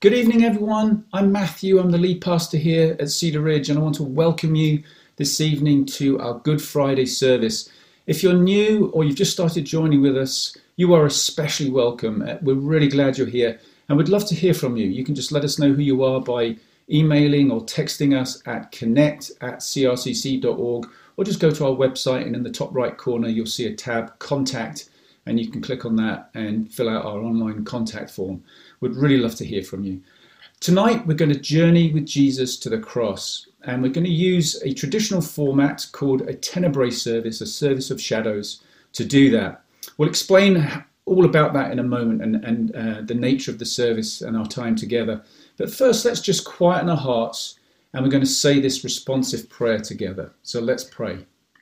Good evening, everyone. I'm Matthew. I'm the lead pastor here at Cedar Ridge, and I want to welcome you this evening to our Good Friday service. If you're new or you've just started joining with us, you are especially welcome. We're really glad you're here, and we'd love to hear from you. You can just let us know who you are by emailing or texting us at connect@crcc.org, or just go to our website, and in the top right corner, you'll see a tab, Contact, and you can click on that and fill out our online contact form. We'd really love to hear from you. Tonight, we're going to journey with Jesus to the cross, and we're going to use a traditional format called a Tenebrae service, a service of shadows, to do that. We'll explain all about that in a moment and the nature of the service and our time together. But first, let's just quieten our hearts, and we're going to say this responsive prayer together. So let's pray.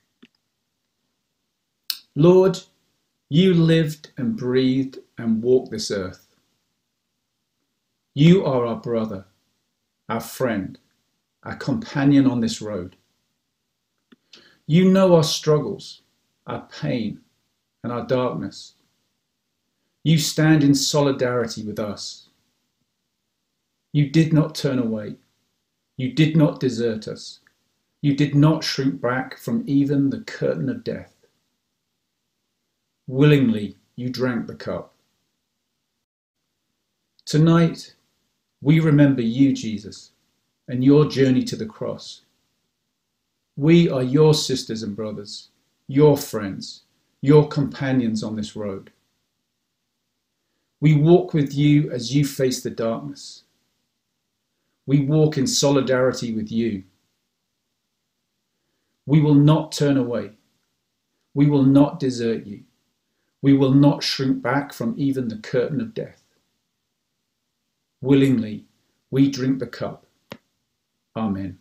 Lord, you lived and breathed and walked this earth. You are our brother, our friend, our companion on this road. You know our struggles, our pain, and our darkness. You stand in solidarity with us. You did not turn away. You did not desert us. You did not shrink back from even the curtain of death. Willingly, you drank the cup. Tonight, we remember you, Jesus, and your journey to the cross. We are your sisters and brothers, your friends, your companions on this road. We walk with you as you face the darkness. We walk in solidarity with you. We will not turn away. We will not desert you. We will not shrink back from even the curtain of death. Willingly, we drink the cup. Amen.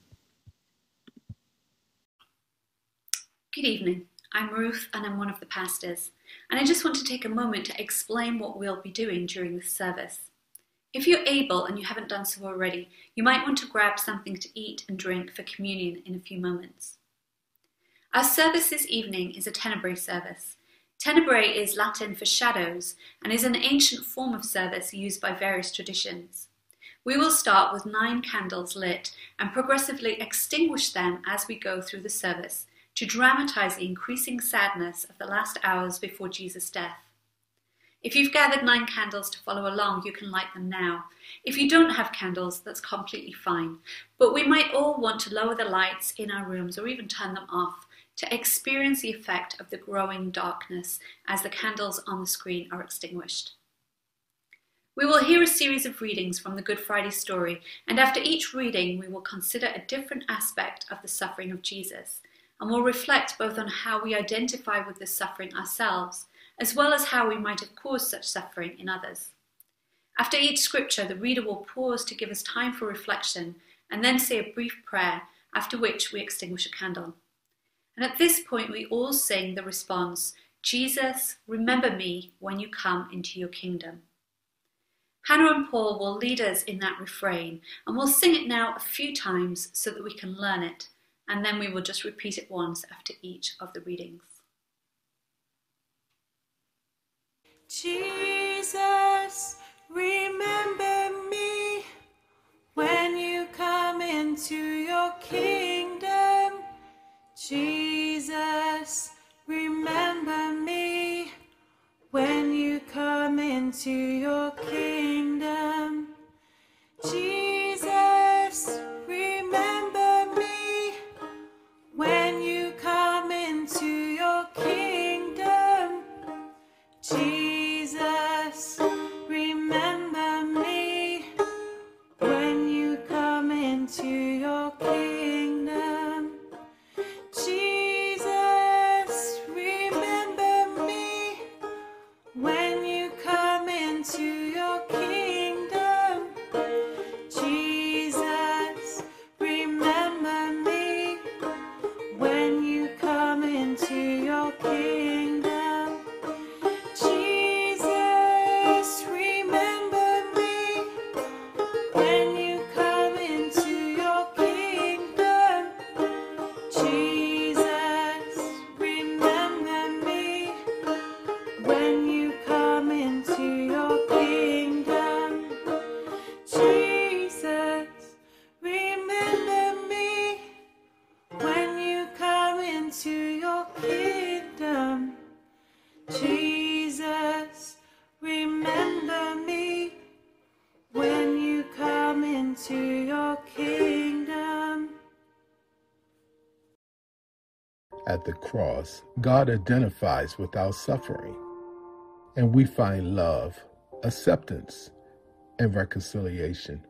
Good evening. I'm Ruth and I'm one of the pastors. And I just want to take a moment to explain what we'll be doing during this service. If you're able and you haven't done so already, you might want to grab something to eat and drink for communion in a few moments. Our service this evening is a Tenebrae service. Tenebrae is Latin for shadows and is an ancient form of service used by various traditions. We will start with 9 candles lit and progressively extinguish them as we go through the service to dramatize the increasing sadness of the last hours before Jesus' death. If you've gathered 9 candles to follow along, you can light them now. If you don't have candles, that's completely fine. But we might all want to lower the lights in our rooms or even turn them off to experience the effect of the growing darkness as the candles on the screen are extinguished. We will hear a series of readings from the Good Friday story, and after each reading we will consider a different aspect of the suffering of Jesus, and will reflect both on how we identify with this suffering ourselves, as well as how we might have caused such suffering in others. After each scripture, the reader will pause to give us time for reflection, and then say a brief prayer, after which we extinguish a candle. And at this point, we all sing the response, Jesus, remember me when you come into your kingdom. Hannah and Paul will lead us in that refrain, and we'll sing it now a few times so that we can learn it, and then we will just repeat it once after each of the readings. Jesus, remember me when you come into your kingdom. Jesus, remember me when you come into your kingdom. Jesus, remember me when you come into your kingdom. Jesus, at the cross, God identifies with our suffering, and we find love, acceptance, and reconciliation.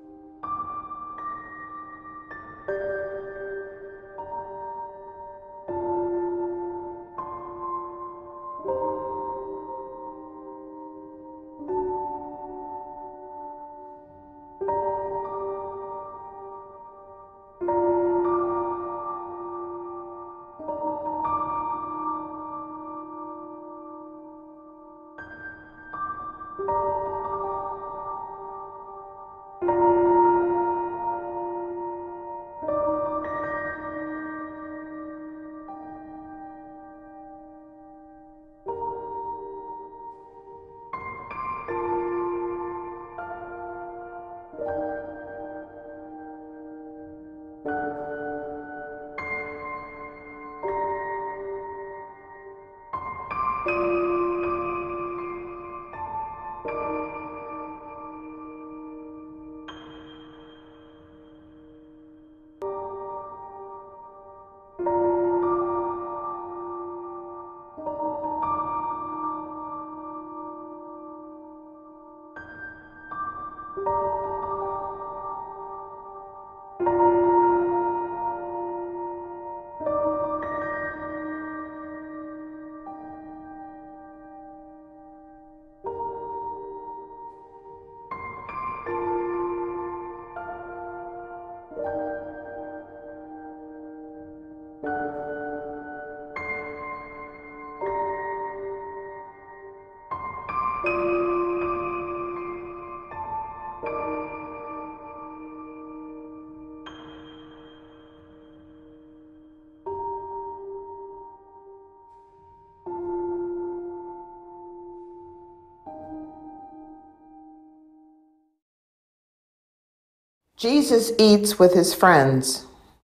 Jesus eats with his friends.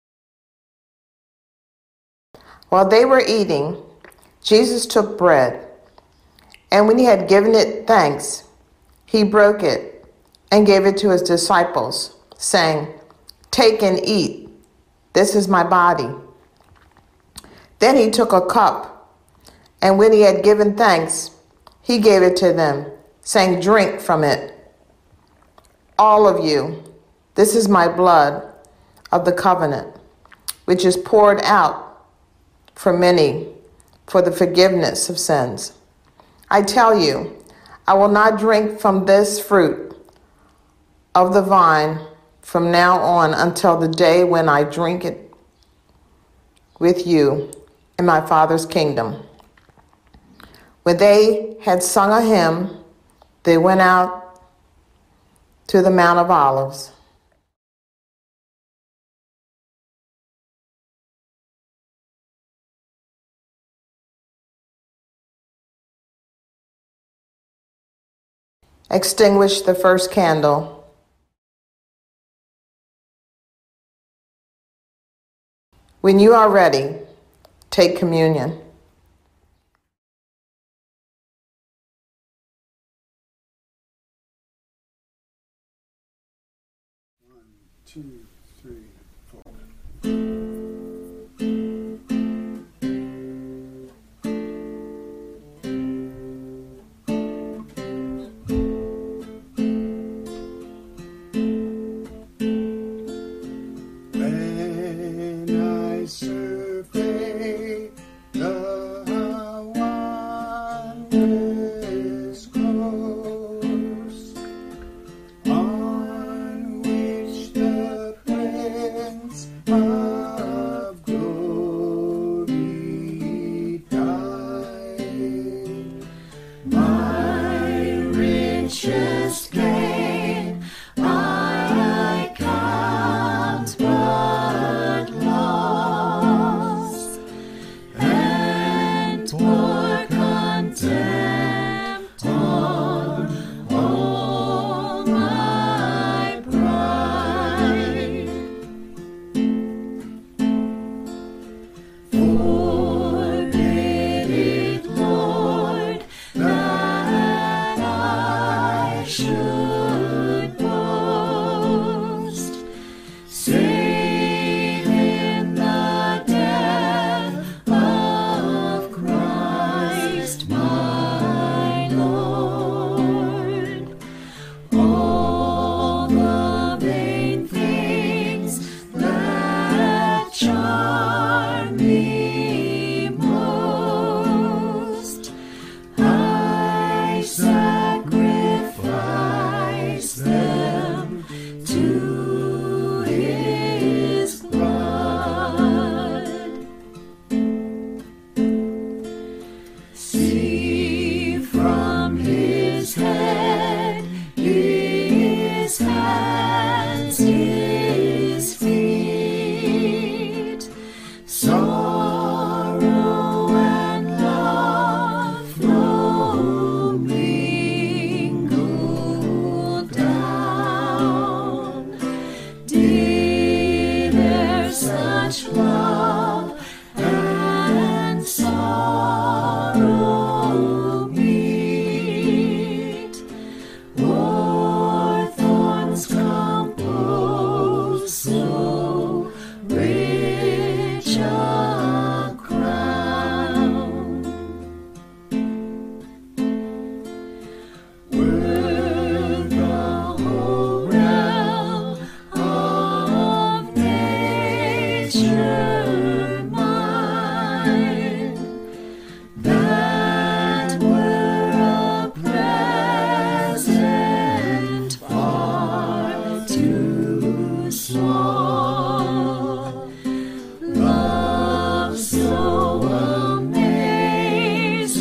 While they were eating, Jesus took bread, and when he had given it thanks, he broke it and gave it to his disciples, saying, "Take and eat. This is my body." Then he took a cup, and when he had given thanks, he gave it to them, saying, "Drink from it, all of you. This is my blood of the covenant, which is poured out for many for the forgiveness of sins. I tell you, I will not drink from this fruit of the vine from now on until the day when I drink it with you in my Father's kingdom." When they had sung a hymn, they went out to the Mount of Olives. Extinguish the first candle. When you are ready, take communion. One, two, three, four. When I survey the wondrous course on which the present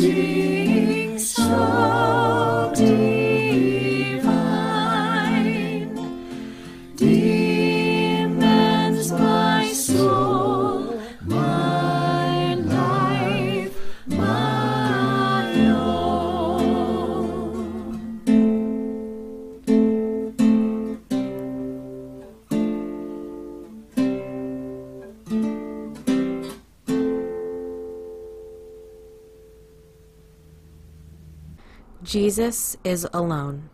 sing so divine, demands my soul, my life, my Jesus is alone.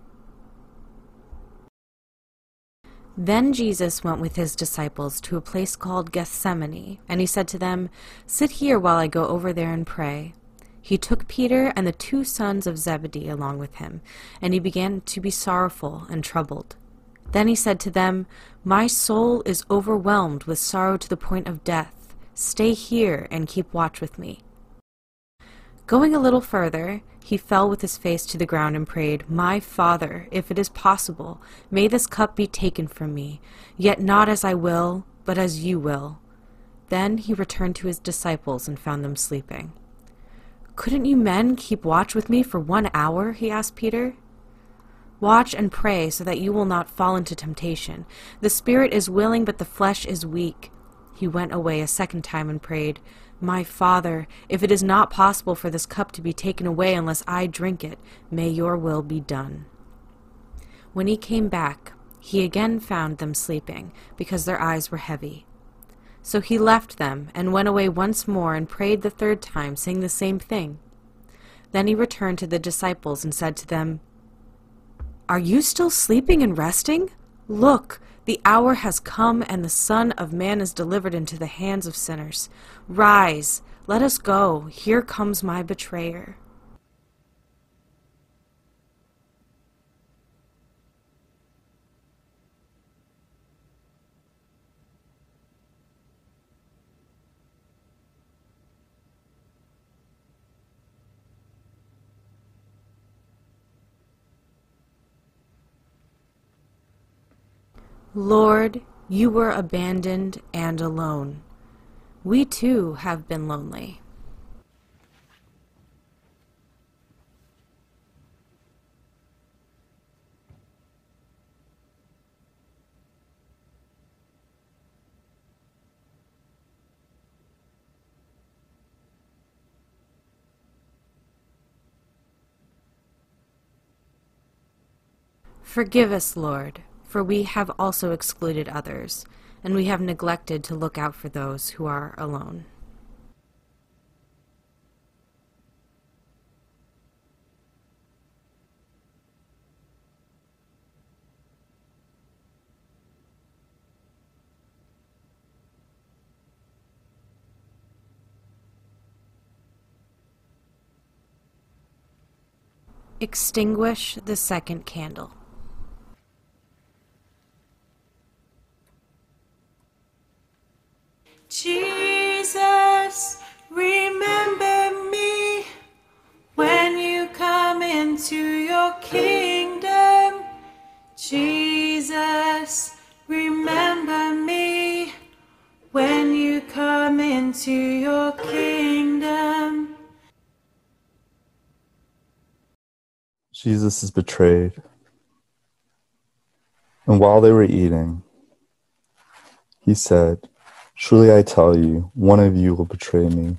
Then Jesus went with his disciples to a place called Gethsemane, and he said to them, "Sit here while I go over there and pray." He took Peter and the 2 sons of Zebedee along with him, and he began to be sorrowful and troubled. Then he said to them, "My soul is overwhelmed with sorrow to the point of death. Stay here and keep watch with me." Going a little further, he fell with his face to the ground and prayed, "My Father, if it is possible, may this cup be taken from me, yet not as I will, but as you will." Then he returned to his disciples and found them sleeping. "Couldn't you men keep watch with me for 1 hour?" he asked Peter. "Watch and pray so that you will not fall into temptation. The spirit is willing, but the flesh is weak." He went away a second time and prayed, "My Father, if it is not possible for this cup to be taken away unless I drink it, may your will be done." When he came back, he again found them sleeping, because their eyes were heavy. So he left them and went away once more and prayed the 3rd time, saying the same thing. Then he returned to the disciples and said to them, "Are you still sleeping and resting? Look, the hour has come, and the Son of Man is delivered into the hands of sinners. Rise, let us go. Here comes my betrayer." Lord, you were abandoned and alone. We too have been lonely. Forgive us, Lord, for we have also excluded others, and we have neglected to look out for those who are alone. Extinguish the 2nd candle. Jesus, remember me when you come into your kingdom. Jesus, remember me when you come into your kingdom. Jesus is betrayed. And while they were eating, he said, "Truly I tell you, one of you will betray me."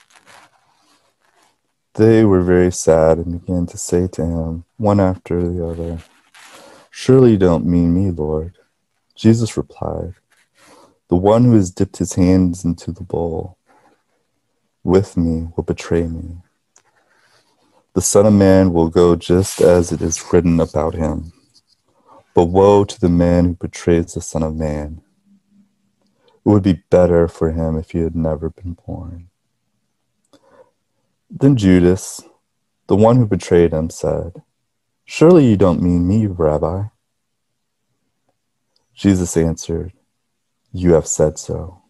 They were very sad and began to say to him, one after the other, "Surely you don't mean me, Lord." Jesus replied, "The one who has dipped his hands into the bowl with me will betray me. The Son of Man will go just as it is written about him. But woe to the man who betrays the Son of Man. It would be better for him if he had never been born." Then Judas, the one who betrayed him, said, "Surely you don't mean me, Rabbi." Jesus answered, "You have said so."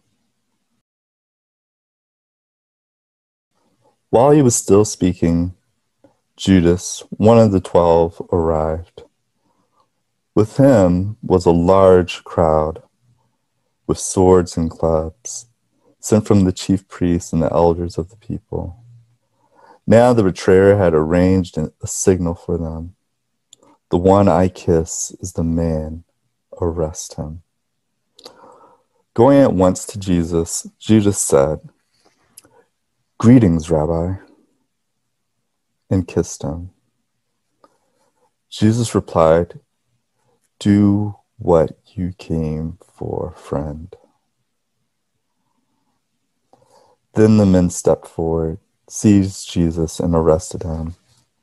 While he was still speaking, Judas, one of the 12, arrived. With him was a large crowd, with swords and clubs, sent from the chief priests and the elders of the people. Now the betrayer had arranged a signal for them. The one I kiss is the man. Arrest him. Going at once to Jesus, Judas said, "Greetings, Rabbi," and kissed him. Jesus replied, "Do what you came for, friend." Then the men stepped forward, seized Jesus, and arrested him.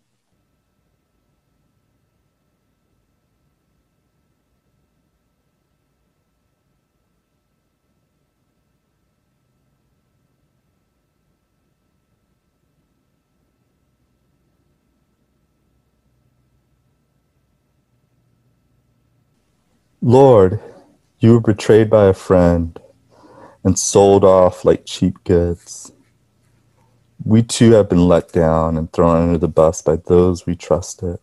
Lord, you were betrayed by a friend and sold off like cheap goods. We too have been let down and thrown under the bus by those we trusted.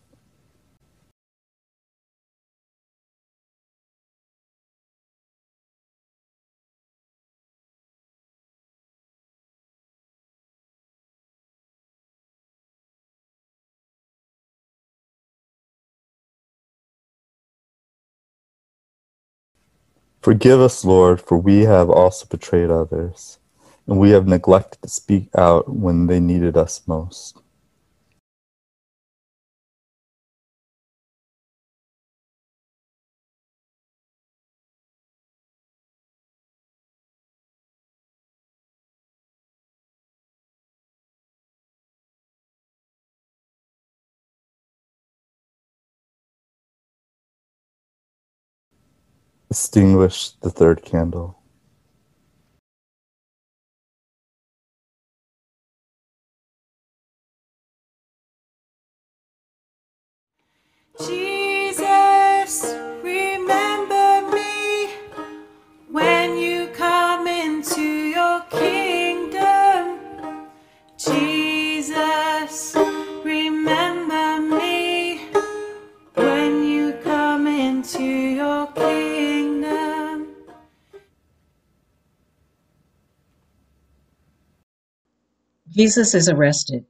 Forgive us, Lord, for we have also betrayed others, and we have neglected to speak out when they needed us most. Extinguish the third candle. Jesus, remember me when you come into your kingdom. Jesus, remember me when you come into your kingdom. Jesus is arrested.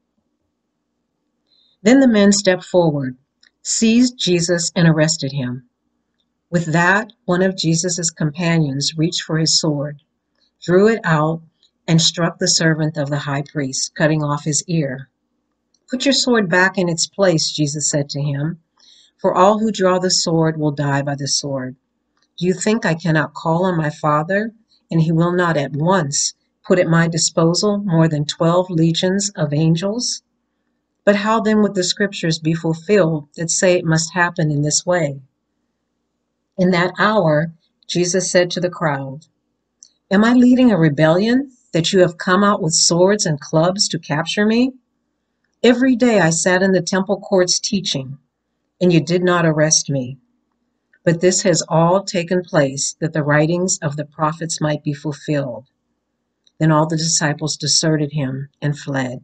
Then the men stepped forward, seized Jesus, and arrested him. With that, one of Jesus' companions reached for his sword, drew it out, and struck the servant of the high priest, cutting off his ear. "Put your sword back in its place," Jesus said to him, "for all who draw the sword will die by the sword. Do you think I cannot call on my Father, and he will not at once put at my disposal more than 12 legions of angels? But how then would the scriptures be fulfilled that say it must happen in this way?" In that hour, Jesus said to the crowd, "Am I leading a rebellion that you have come out with swords and clubs to capture me? Every day I sat in the temple courts teaching, and you did not arrest me. But this has all taken place that the writings of the prophets might be fulfilled." Then all the disciples deserted him and fled.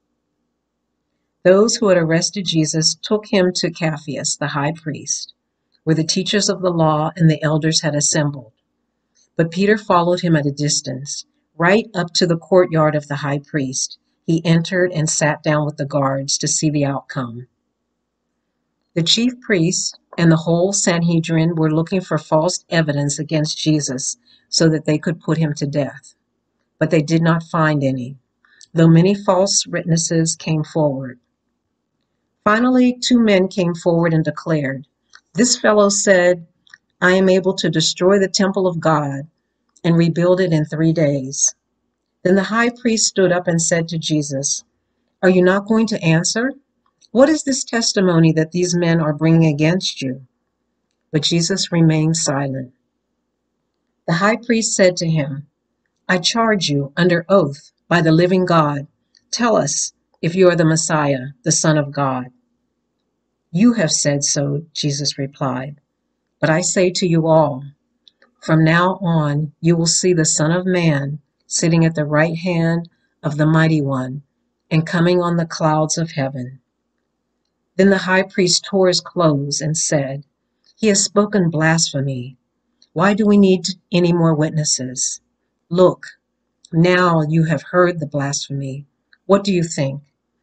Those who had arrested Jesus took him to Caiaphas, the high priest, where the teachers of the law and the elders had assembled. But Peter followed him at a distance, right up to the courtyard of the high priest. He entered and sat down with the guards to see the outcome. The chief priests and the whole Sanhedrin were looking for false evidence against Jesus so that they could put him to death. But they did not find any, though many false witnesses came forward. Finally, 2 men came forward and declared, "This fellow said, 'I am able to destroy the temple of God and rebuild it in 3 days.'" Then the high priest stood up and said to Jesus, "Are you not going to answer? What is this testimony that these men are bringing against you?" But Jesus remained silent. The high priest said to him, "I charge you under oath by the living God, tell us if you are the Messiah, the Son of God." "You have said so," Jesus replied. "But I say to you all, from now on you will see the Son of Man sitting at the right hand of the Mighty One and coming on the clouds of heaven." Then the high priest tore his clothes and said, "He has spoken blasphemy. Why do we need any more witnesses? Look, now you have heard the blasphemy. What do you think?"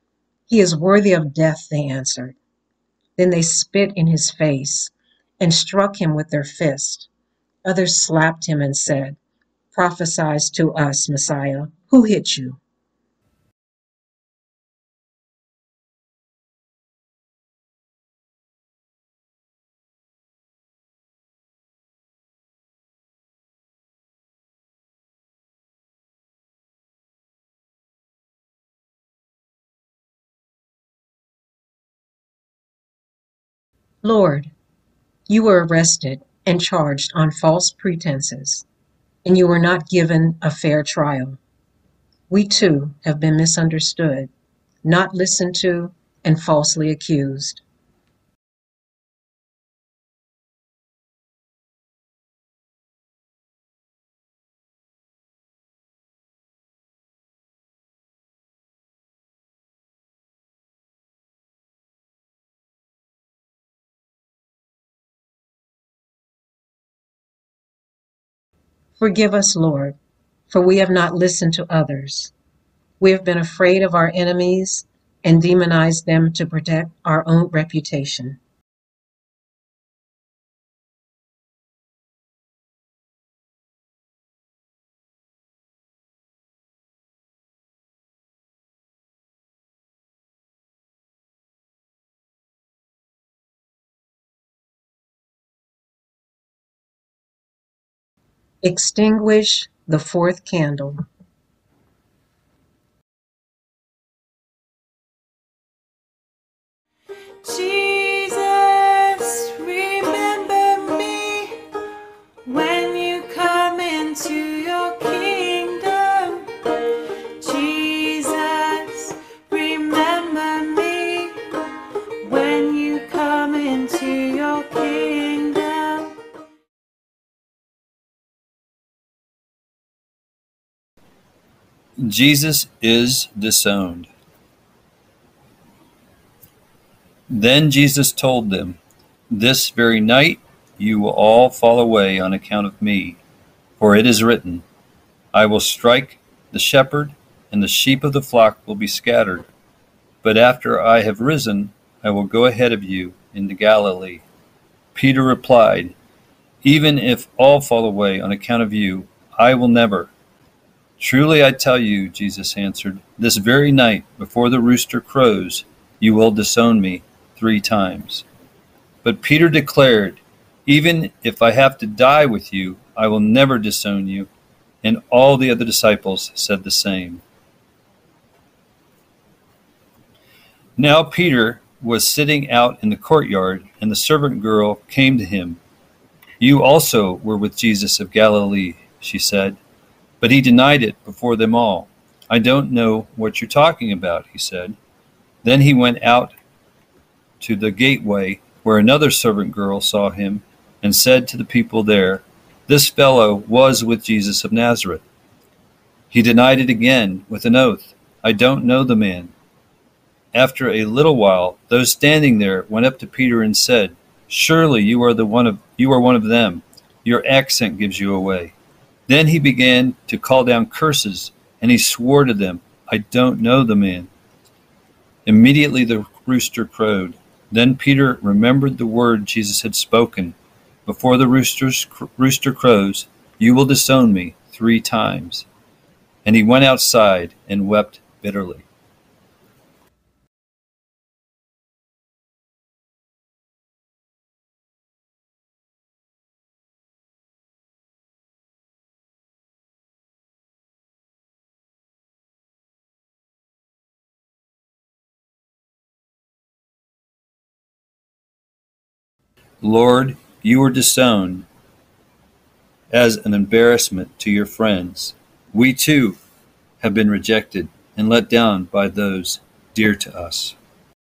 He is worthy of death, they answered. Then they spit in his face and struck him with their fist. Others slapped him and said, "Prophesy to us, Messiah. Who hit you?" Lord, you were arrested and charged on false pretenses, and you were not given a fair trial. We too have been misunderstood, not listened to, and falsely accused. Forgive us, Lord, for we have not listened to others. We have been afraid of our enemies and demonized them to protect our own reputation. Extinguish the fourth candle. Jesus, remember me when you come into your kingdom. Jesus, remember me when you come into your kingdom. Jesus is disowned. Then Jesus told them, "This very night you will all fall away on account of me, for it is written, I will strike the shepherd, and the sheep of the flock will be scattered. But after I have risen, I will go ahead of you into Galilee." Peter replied, "Even if all fall away on account of you, I will never." "Truly I tell you," Jesus answered, "this very night before the rooster crows, you will disown me 3 times. But Peter declared, "Even if I have to die with you, I will never disown you." And all the other disciples said the same. Now Peter was sitting out in the courtyard, and the servant girl came to him. "You also were with Jesus of Galilee," she said. But he denied it before them all. "I don't know what you're talking about," he said. Then he went out to the gateway, where another servant girl saw him, and said to the people there, "This fellow was with Jesus of Nazareth." He denied it again with an oath, "I don't know the man." After a little while, those standing there went up to Peter and said, "Surely you are one of them. Your accent gives you away." Then he began to call down curses, and he swore to them, "I don't know the man." Immediately the rooster crowed. Then Peter remembered the word Jesus had spoken, "Before the rooster crows, you will disown me 3 times." And he went outside and wept bitterly. Lord, you were disowned as an embarrassment to your friends. We too have been rejected and let down by those dear to us.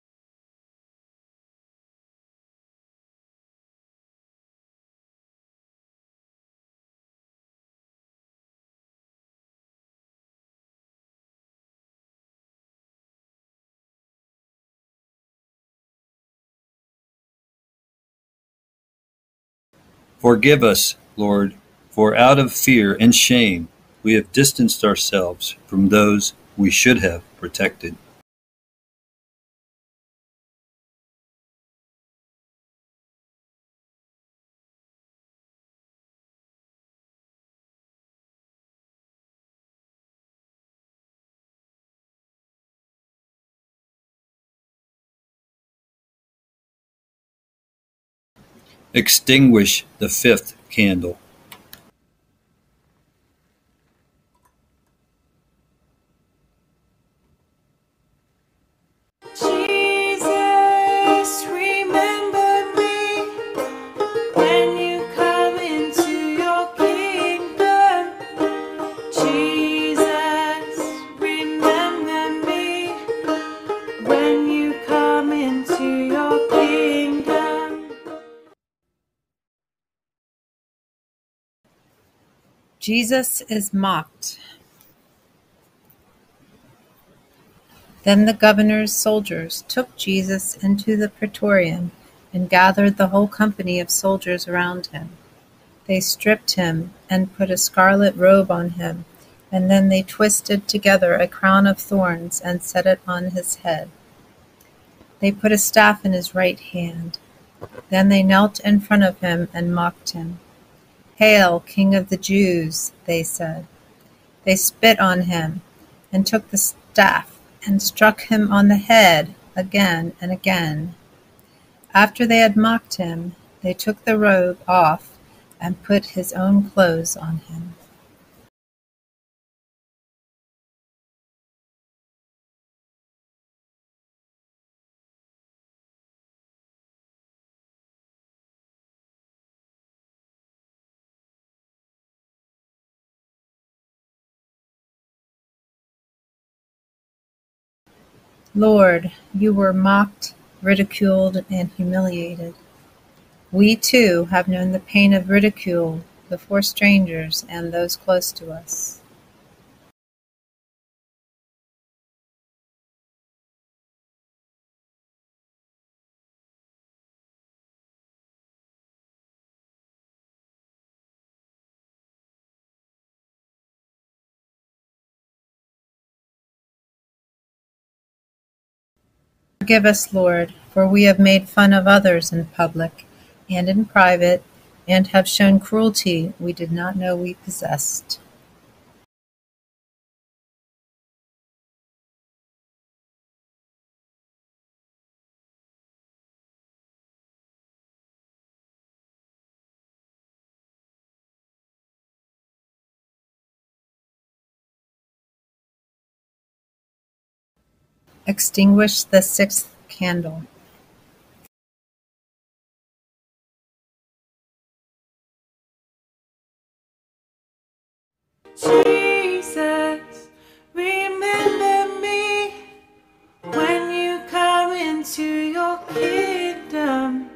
Forgive us, Lord, for out of fear and shame we have distanced ourselves from those we should have protected. Extinguish the fifth candle. Jesus, remember me when you come into your kingdom. Jesus, remember me when you come into your kingdom. Jesus is mocked. Then the governor's soldiers took Jesus into the praetorium and gathered the whole company of soldiers around him. They stripped him and put a scarlet robe on him, and then they twisted together a crown of thorns and set it on his head. They put a staff in his right hand. Then they knelt in front of him and mocked him. "Hail, King of the Jews," they said. They spit on him and took the staff and struck him on the head again and again. After they had mocked him, they took the robe off and put his own clothes on him. Lord, you were mocked, ridiculed, and humiliated. We too have known the pain of ridicule before strangers and those close to us. Forgive us, Lord, for we have made fun of others in public and in private, and have shown cruelty we did not know we possessed. Extinguish the sixth candle. Jesus, remember me when you come into your kingdom.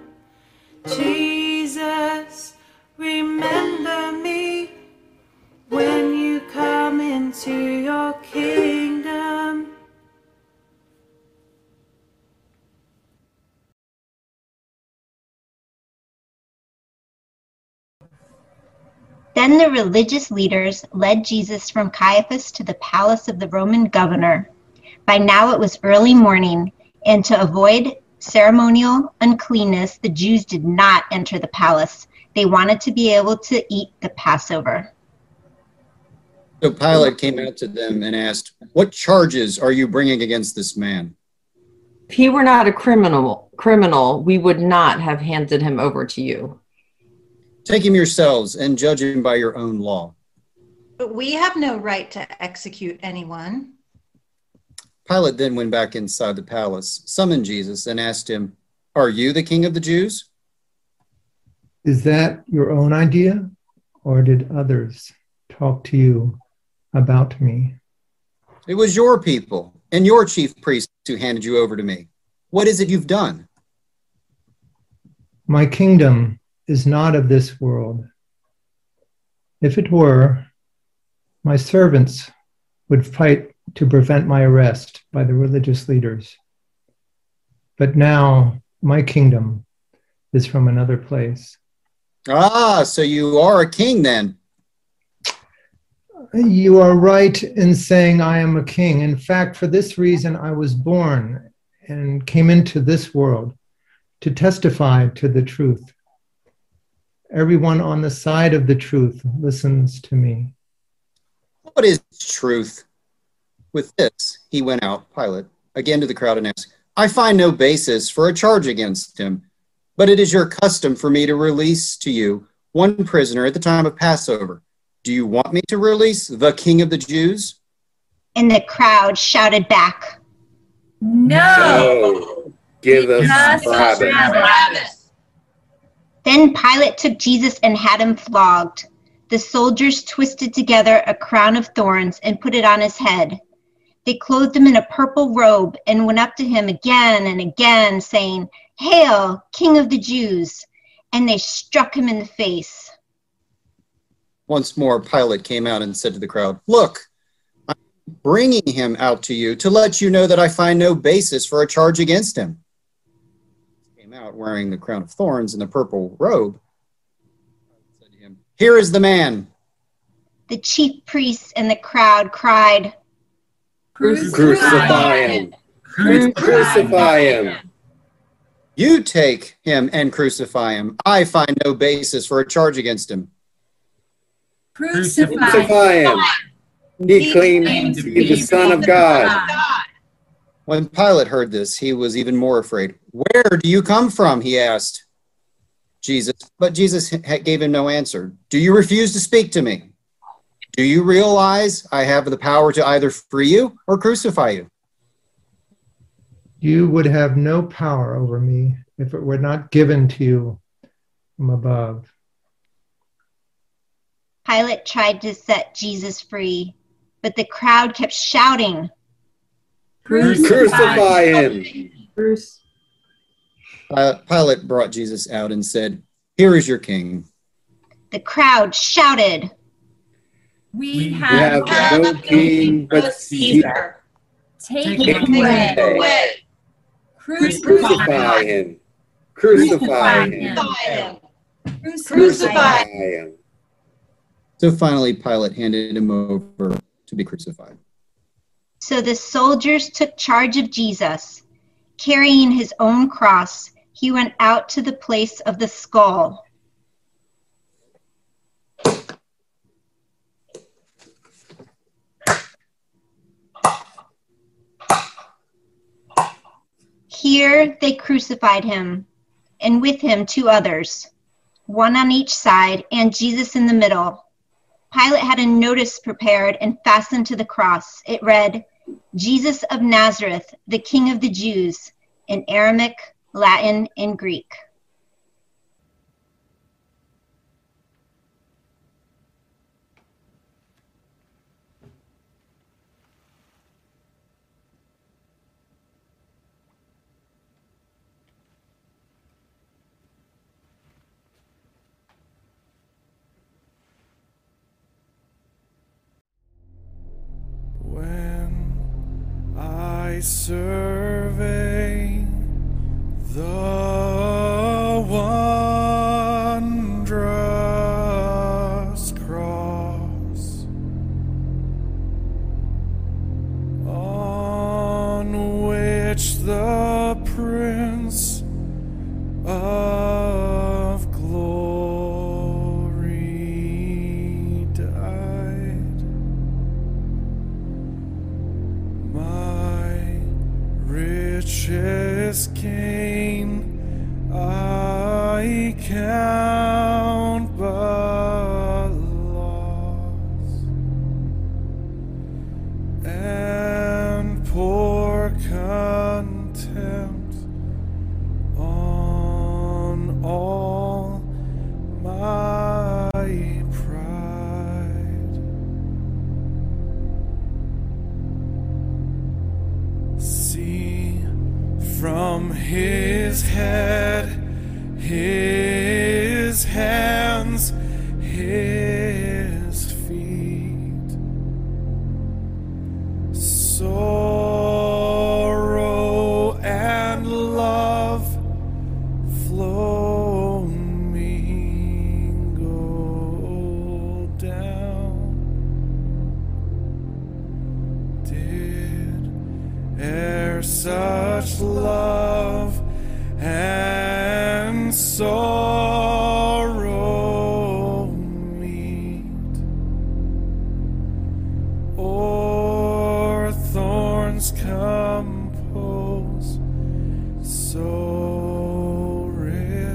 Jesus, remember me when you come into your kingdom. Then the religious leaders led Jesus from Caiaphas to the palace of the Roman governor. By now it was early morning, and to avoid ceremonial uncleanness, the Jews did not enter the palace. They wanted to be able to eat the Passover. So Pilate came out to them and asked, "What charges are you bringing against this man?" If he were not a criminal, we would not have handed him over to you. Take him yourselves and judge him by your own law. But we have no right to execute anyone. Pilate then went back inside the palace, summoned Jesus, and asked him, "Are you the king of the Jews?" Is that your own idea, or did others talk to you about me? It was your people and your chief priests who handed you over to me. What is it you've done? My kingdom is not of this world. If it were, my servants would fight to prevent my arrest by the religious leaders. But now my kingdom is from another place. Ah, so you are a king then. You are right in saying I am a king. In fact, for this reason, I was born and came into this world to testify to the truth. Everyone on the side of the truth listens to me. What is truth? With this, he went out, Pilate, again to the crowd and asked, "I find no basis for a charge against him. But it is your custom for me to release to you one prisoner at the time of Passover. Do you want me to release the King of the Jews?" And the crowd shouted back, No! Give us Barabbas. Then Pilate took Jesus and had him flogged. The soldiers twisted together a crown of thorns and put it on his head. They clothed him in a purple robe and went up to him again and again, saying, "Hail, King of the Jews!" And they struck him in the face. Once more, Pilate came out and said to the crowd, "Look, I'm bringing him out to you to let you know that I find no basis for a charge against him." He came out wearing the crown of thorns and the purple robe. Pilate said to him, "Here is the man." The chief priests and the crowd cried, Crucify him! Crucify him! "You take him and crucify him. I find no basis for a charge against him." Crucify him! He claims to be the Son of God. When Pilate heard this, he was even more afraid. "Where do you come from?" he asked Jesus. But Jesus gave him no answer. "Do you refuse to speak to me? Do you realize I have the power to either free you or crucify you?" You would have no power over me if it were not given to you from above. Pilate tried to set Jesus free, but the crowd kept shouting, Crucify him! Pilate brought Jesus out and said, "Here is your king." The crowd shouted, We have no king but Caesar. Take him away. Crucify him! Crucify him! Crucify him! So finally, Pilate handed him over to be crucified. So the soldiers took charge of Jesus. Carrying his own cross, he went out to the place of the skull. Here they crucified him, and with him 2 others, one on each side and Jesus in the middle. Pilate had a notice prepared and fastened to the cross. It read, "Jesus of Nazareth, the King of the Jews," in Aramaic, Latin, and Greek. When I survey the wondrous cross on which the Prince of Glory died, my richest gain I count but loss, and pour contempt on all my pride. See from his head, his hands, his feet, sorrow and love flow mingle down. Did e'er such love and sorrow meet, or thorns compose so rich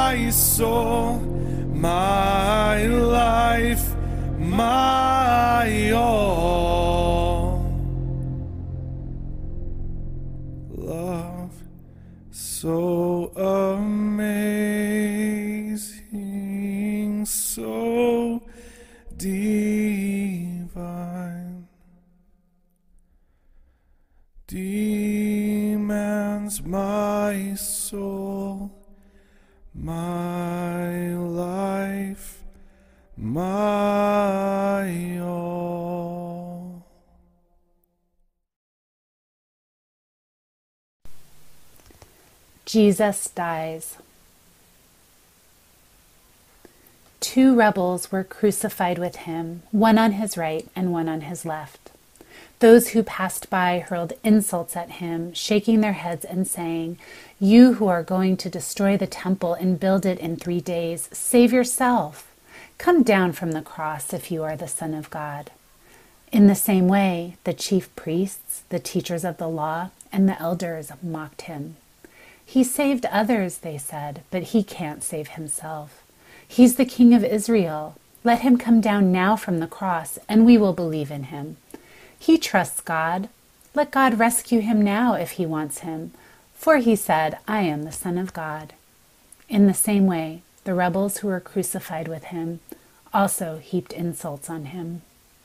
my soul, my life, my all. Love so amazing, so divine, demands my soul, my life, my all. Jesus dies. 2 rebels were crucified with him, one on his right and one on his left. Those who passed by hurled insults at him, shaking their heads and saying, "You who are going to destroy the temple and build it in 3 days, save yourself. Come down from the cross if you are the Son of God." In the same way, the chief priests, the teachers of the law, and the elders mocked him. "He saved others," they said, "but he can't save himself. He's the King of Israel. Let him come down now from the cross, and we will believe in him. He trusts God. Let God rescue him now if he wants him. For he said, 'I am the Son of God.'" In the same way, the rebels who were crucified with him also heaped insults on him.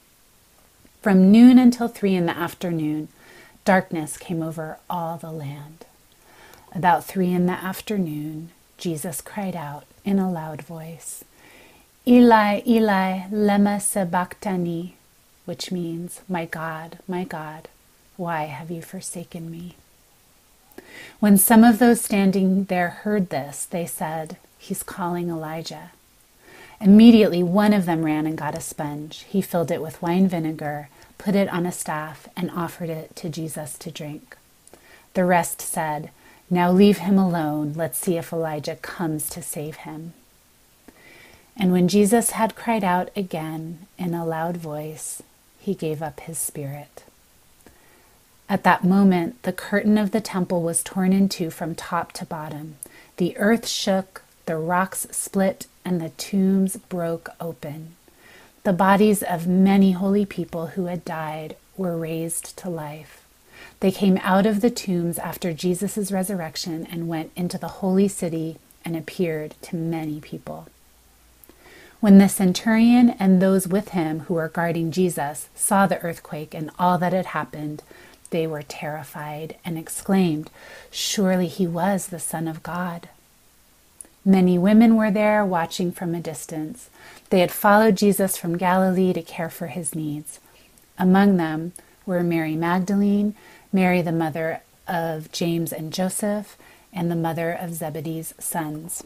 From noon until 3 in the afternoon, darkness came over all the land. About 3 in the afternoon, Jesus cried out in a loud voice, "Eli, Eli, lema sabachthani," which means, my God, why have you forsaken me?" When some of those standing there heard this, they said, "He's calling Elijah." Immediately one of them ran and got a sponge. He filled it with wine vinegar, put it on a staff, and offered it to Jesus to drink. The rest said, "Now leave him alone. Let's see if Elijah comes to save him." And when Jesus had cried out again in a loud voice, he gave up his spirit. At that moment, the curtain of the temple was torn in two from top to bottom. The earth shook, the rocks split, and the tombs broke open. The bodies of many holy people who had died were raised to life. They came out of the tombs after Jesus' resurrection and went into the holy city and appeared to many people. When the centurion and those with him who were guarding Jesus saw the earthquake and all that had happened, they were terrified and exclaimed, "Surely he was the Son of God." Many women were there watching from a distance. They had followed Jesus from Galilee to care for his needs. Among them were Mary Magdalene, Mary the mother of James and Joseph, and the mother of Zebedee's sons.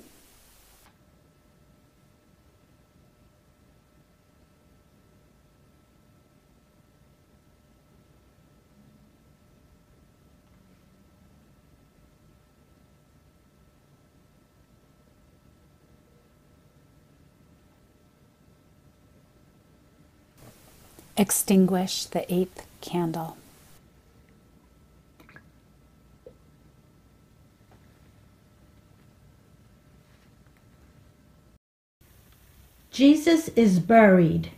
Extinguish the 8th candle. Jesus is buried.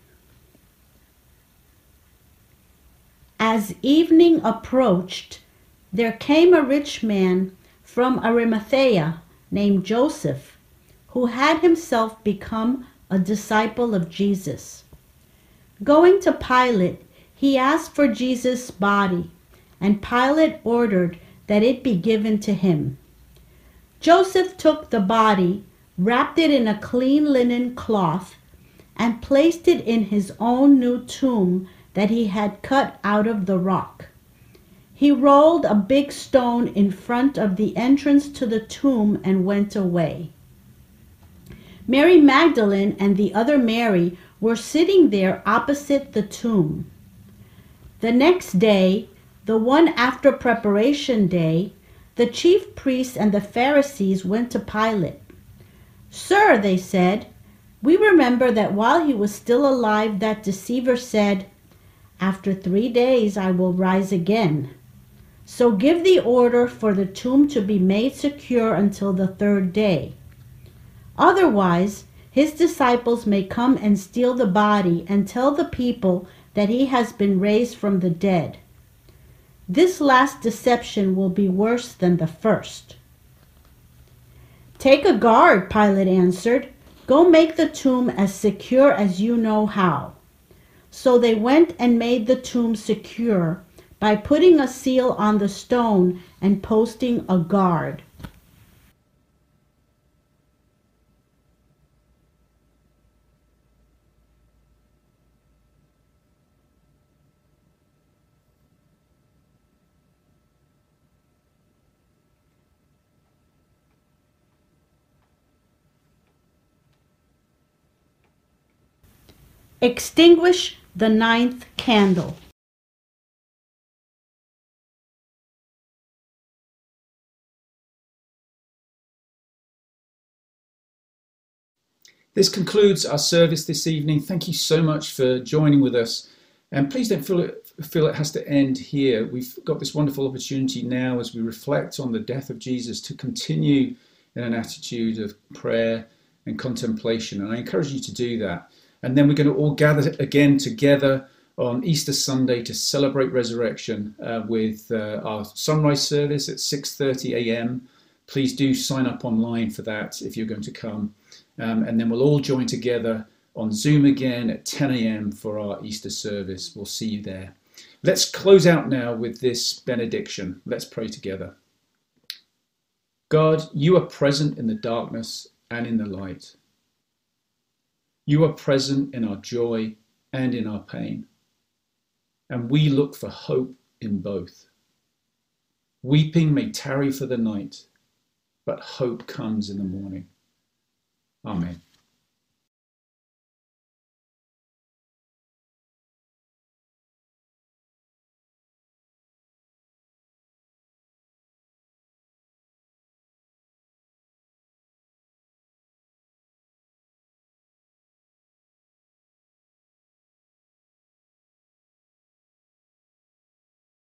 As evening approached, there came a rich man from Arimathea named Joseph, who had himself become a disciple of Jesus. Going to Pilate, he asked for Jesus' body, and Pilate ordered that it be given to him. Joseph took the body, wrapped it in a clean linen cloth, and placed it in his own new tomb that he had cut out of the rock. He rolled a big stone in front of the entrance to the tomb and went away. Mary Magdalene and the other Mary were sitting there opposite the tomb. The next day, the one after preparation day, the chief priests and the Pharisees went to Pilate. "Sir," they said, "we remember that while he was still alive, that deceiver said, 'After 3 days I will rise again.' So give the order for the tomb to be made secure until the 3rd day." Otherwise, his disciples may come and steal the body and tell the people that he has been raised from the dead. This last deception will be worse than the first." "Take a guard," Pilate answered. "Go make the tomb as secure as you know how." So they went and made the tomb secure by putting a seal on the stone and posting a guard. Extinguish the 9th candle. This concludes our service this evening. Thank you so much for joining with us. And please don't feel it has to end here. We've got this wonderful opportunity now as we reflect on the death of Jesus to continue in an attitude of prayer and contemplation. And I encourage you to do that. And then we're going to all gather again together on Easter Sunday to celebrate resurrection with our sunrise service at 6:30 a.m. Please do sign up online for that if you're going to come. And then we'll all join together on Zoom again at 10 a.m. for our Easter service. We'll see you there. Let's close out now with this benediction. Let's pray together. God, you are present in the darkness and in the light. You are present in our joy and in our pain. And we look for hope in both. Weeping may tarry for the night, but hope comes in the morning. Amen.